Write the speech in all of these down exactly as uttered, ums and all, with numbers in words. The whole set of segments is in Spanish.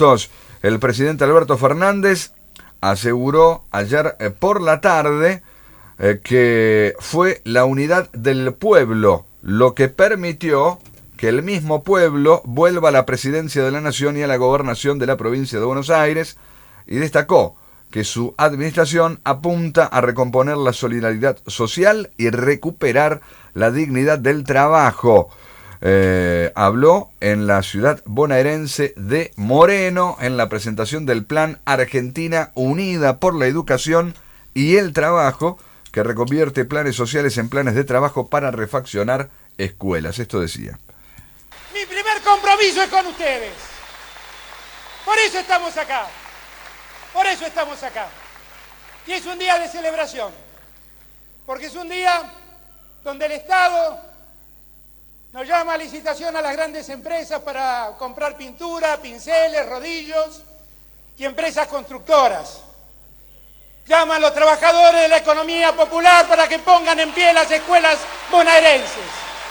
minutos. El presidente Alberto Fernández aseguró ayer eh, por la tarde eh, que fue la unidad del pueblo lo que permitió que el mismo pueblo vuelva a la presidencia de la Nación y a la gobernación de la provincia de Buenos Aires, y destacó que su administración apunta a recomponer la solidaridad social y recuperar la dignidad del trabajo. Eh, habló en la ciudad bonaerense de Moreno en la presentación del plan Argentina Unida por la Educación y el Trabajo, que reconvierte planes sociales en planes de trabajo para refaccionar escuelas. Esto decía: mi primer compromiso es con ustedes. Por eso estamos acá. Por eso estamos acá. Y es un día de celebración. Porque es un día donde el Estado nos llama a licitación a las grandes empresas para comprar pintura, pinceles, rodillos y empresas constructoras. Llama a los trabajadores de la economía popular para que pongan en pie las escuelas bonaerenses.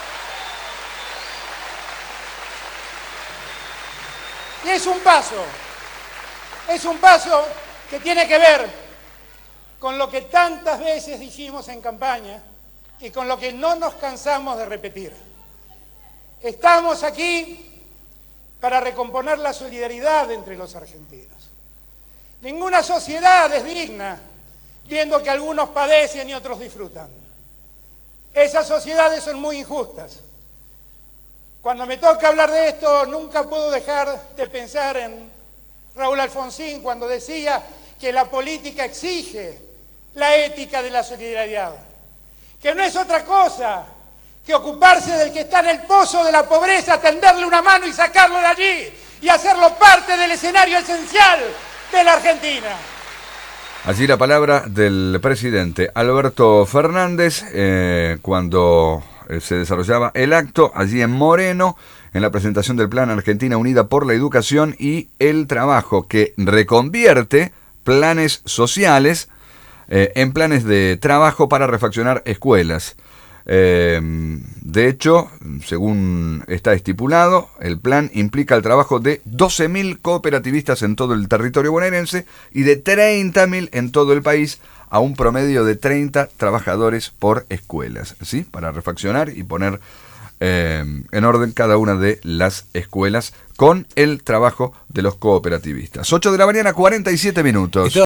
Y es un paso, es un paso que tiene que ver con lo que tantas veces dijimos en campaña y con lo que no nos cansamos de repetir. Estamos aquí para recomponer la solidaridad entre los argentinos. Ninguna sociedad es digna viendo que algunos padecen y otros disfrutan. Esas sociedades son muy injustas. Cuando me toca hablar de esto, nunca puedo dejar de pensar en Raúl Alfonsín cuando decía que la política exige la ética de la solidaridad, que no es otra cosa que ocuparse del que está en el pozo de la pobreza, tenderle una mano y sacarlo de allí y hacerlo parte del escenario esencial de la Argentina. Allí la palabra del presidente Alberto Fernández eh, cuando se desarrollaba el acto allí en Moreno, en la presentación del Plan Argentina Unida por la Educación y el Trabajo, que reconvierte planes sociales eh, en planes de trabajo para refaccionar escuelas. Eh, de hecho, según está estipulado, el plan implica el trabajo de doce mil cooperativistas en todo el territorio bonaerense y de treinta mil en todo el país, a un promedio de treinta trabajadores por escuelas, ¿sí? Para refaccionar y poner eh, en orden cada una de las escuelas con el trabajo de los cooperativistas. ocho de la mañana, cuarenta y siete minutos.